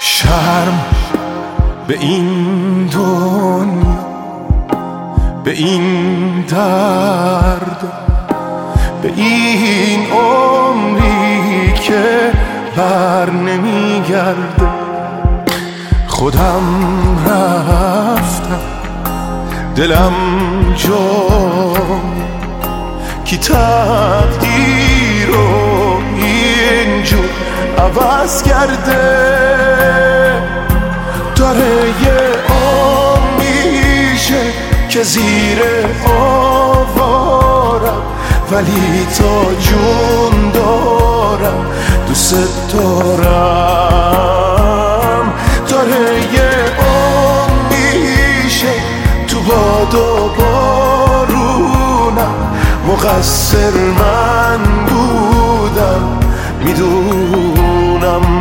شرم به این دنیا، به این درد، به این عمری که بر نمیگرده. خودم رفتم دلم جام، کی تقدیر رو اینجور عوض کرده. داره یه عمر میشه که زیر آوارم، ولی تا جون دارم دوست دارم. داره یه عمر میشه تو باد و بارونم، مقصر من بودم میدونم.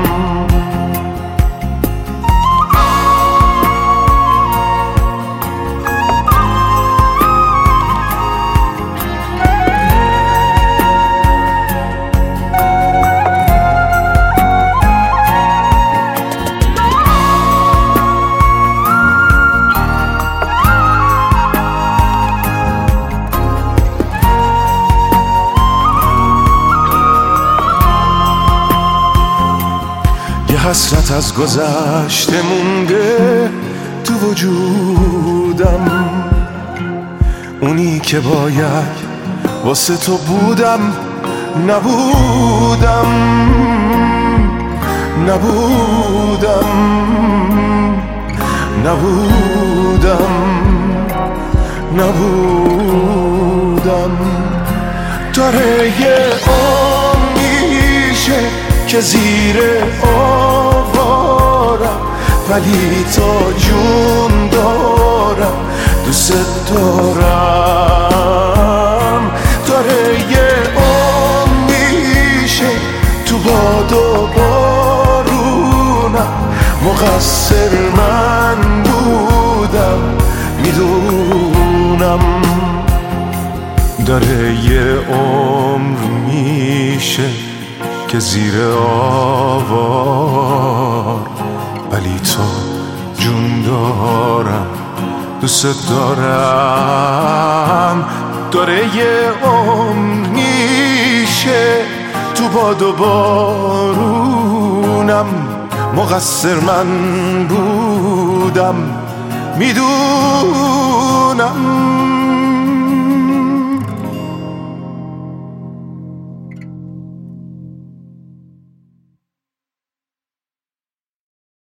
حسرت از گذشته مونده تو وجودم، اونی که باید واسه تو بودم نبودم. داره یه عمر میشه که زیر آوارم، ولی تا جون دارم دوست دارم. داره یه عمر میشه تو باد و بارونم، مقصر من بودم میدونم. داره یه عمر میشه که زیر آوار، ولی تو جون دارم دوست دارم. داره یه عمر میشه تو باد و بارونم، مقصر من بودم میدونم.